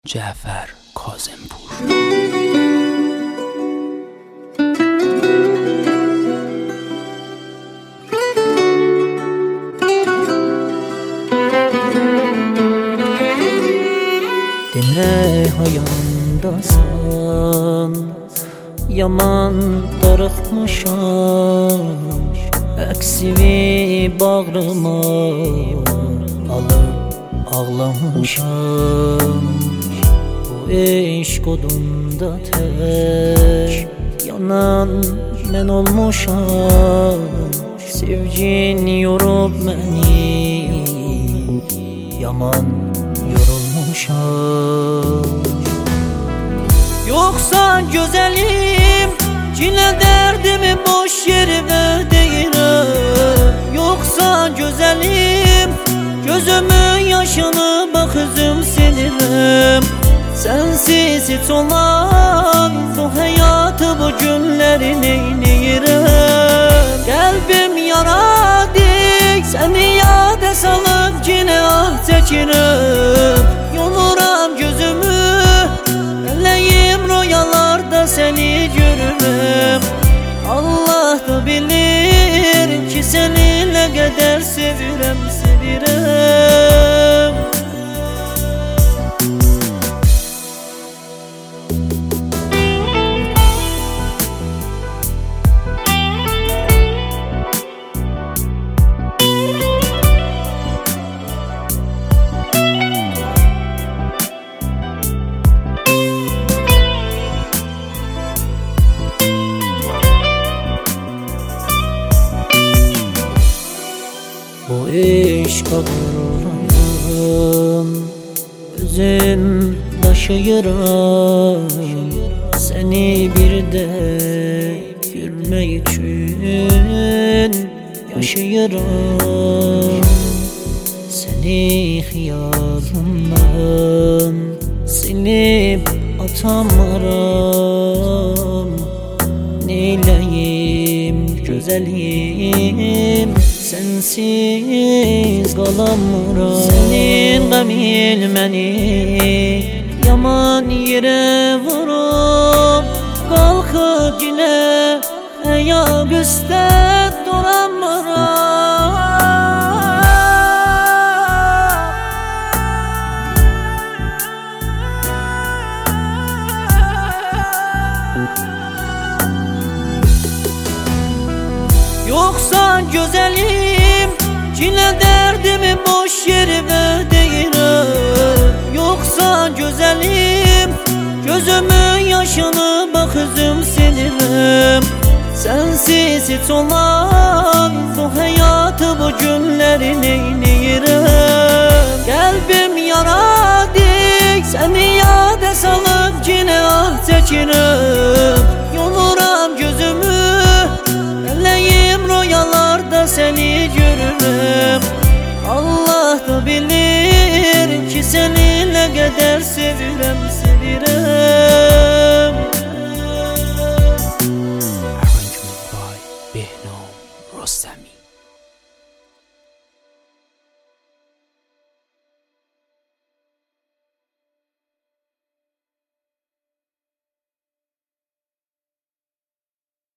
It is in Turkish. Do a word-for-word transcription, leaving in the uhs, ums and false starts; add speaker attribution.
Speaker 1: Cafer Kazımpur.
Speaker 2: Demre hayandasın, yaman darıxmışam, əksimi bağrıma alıb ağlamışam. Bu eşq odunda tək yanan mən olmuşam. Sevgin yorub məni, yaman yorulmuşam. Yoksa güzelim, yine derdimi boş yerime deyirəm. Yoksa güzelim, gözümün yaşını bak üzüm silirəm. Sensiz hiç olan bu hayatı, bu günleri neyleyirəm. Kalbim yaradık, seni yada salıp yine ah çəkirəm. Yoluram gözümü, eləyim royalarda seni görürüm. Allah da bilir ki seni ne kadar sevirəm, sevirəm. Bu eşq ağırlığım özüm daşıyıram. Seni bir de görmek için yaşayıram. Seni xiyalımdan silip atamaram. Neyleyim güzelim, sensiz qalamıram. Senin qəmin məni yaman yerə vurup, qalxıb yine ayaq üstə duramıram. Yoksa güzelim, yine derdimi boş yerime deyirəm. Yoksa güzelim, gözümün yaşını bak üzüm silirəm. Sensiz hiç olan bu hayatı, bu günleri neyleyirəm. Kalbim yaradık, seni yada salıp yine ah çəkirəm. Yoluram gözümü, eləyim royalarda seni görürüm. Allah da bilir ki seni ne kadar sevirəm, sevirəm.
Speaker 1: Arrangement by Behnam Rostami.